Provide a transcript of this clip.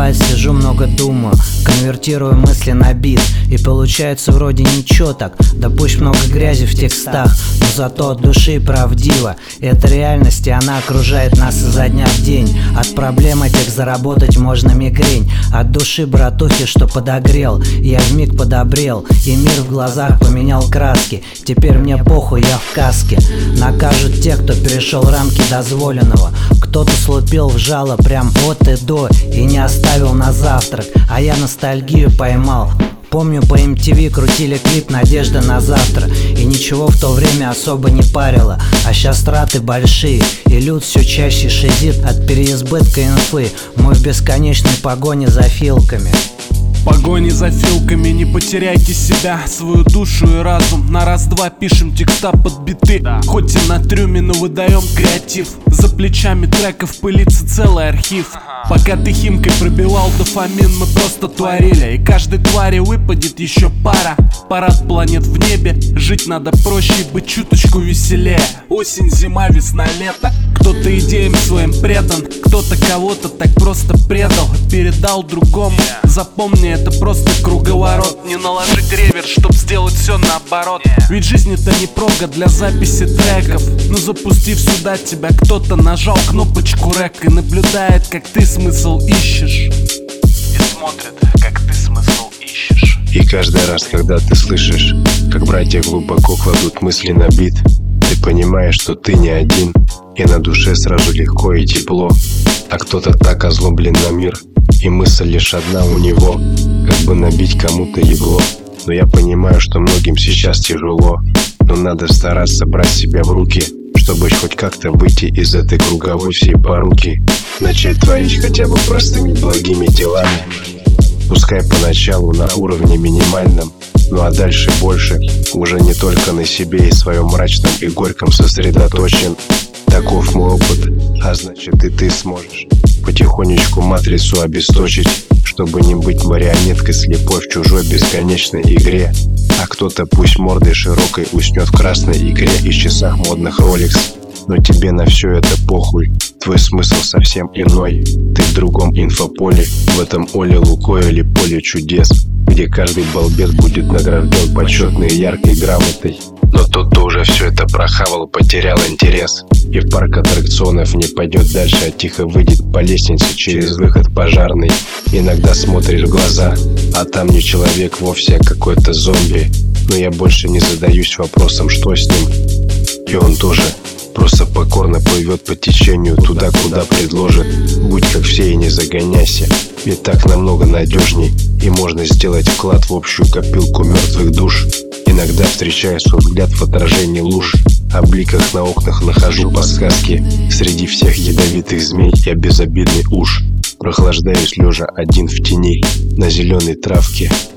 Бывает, сижу, много думаю, конвертирую мысли на бит, и получается вроде ничего так, да пусть много грязи в текстах, но зато от души правдиво. Это реальность, и она окружает нас изо дня в день. От проблем этих заработать можно мигрень. От души, братухи, что подогрел, я вмиг подобрел, и мир в глазах поменял краски. Теперь мне похуй, я в каске. Накажут те, кто перешел рамки дозволенного. Кто-то слупил в жало прям от и до, и не оставил на завтрак, а я ностальгию поймал. Помню, по MTV крутили клип «Надежда на завтра», и ничего в то время особо не парило. А щас траты большие, и люд все чаще шизит от переизбытка инфы. Мы в бесконечной погоне за филками. Погони за филками, не потеряйте себя, свою душу и разум. На раз-два пишем текста под биты, хоть и на трюме, но выдаем креатив. За плечами треков пылится целый архив. Пока ты химкой пробивал дофамин, мы просто творили, и каждой твари выпадет еще пара. Парад планет в небе, жить надо проще и быть чуточку веселее. Осень, зима, весна, лето. Кто-то идеям своим предан, кто-то кого-то так просто предал, передал другому. Запомни, это просто круговорот. Не наложи гревер, чтоб сделать все наоборот. Ведь жизнь это не прога для записи треков. Но запустив сюда тебя, кто-то нажал кнопочку рек и наблюдает, как ты смысл ищешь. И смотрит, как ты смысл ищешь. И каждый раз, когда ты слышишь, как братья глубоко кладут мысли на бит, ты понимаешь, что ты не один, и на душе сразу легко и тепло. А кто-то так озлоблен на мир, и мысль лишь одна у него, как бы набить кому-то ебло. Но я понимаю, что многим сейчас тяжело, но надо стараться брать себя в руки, чтобы хоть как-то выйти из этой круговой всей поруки. Начать творить хотя бы простыми благими делами, пускай поначалу на уровне минимальном, ну а дальше больше, уже не только на себе и своем мрачном и горьком сосредоточен. Таков мой опыт, а значит и ты сможешь потихонечку матрицу обесточить, чтобы не быть марионеткой слепой в чужой бесконечной игре. А кто-то пусть мордой широкой уснет в красной игре и часах модных Rolex. Но тебе на все это похуй, твой смысл совсем иной. Ты в другом инфополе, в этом Оле Лукойле поле чудес, где каждый балбес будет награжден почетной и яркой грамотой. Но тот, кто уже все это прохавал, потерял интерес, и в парк аттракционов не пойдет дальше, а тихо выйдет по лестнице через выход пожарный. Иногда смотришь в глаза, а там не человек вовсе, а какой-то зомби. Но я больше не задаюсь вопросом, что с ним, и он тоже просто покорно плывет по течению туда, куда предложит. Будь как все и не загоняйся, ведь так намного надежней, и можно сделать вклад в общую копилку мертвых душ. Иногда встречаю свой взгляд в отражении луж, о бликах на окнах нахожу подсказки. Среди всех ядовитых змей я безобидный уж, прохлаждаюсь лежа один в тени на зеленой травке.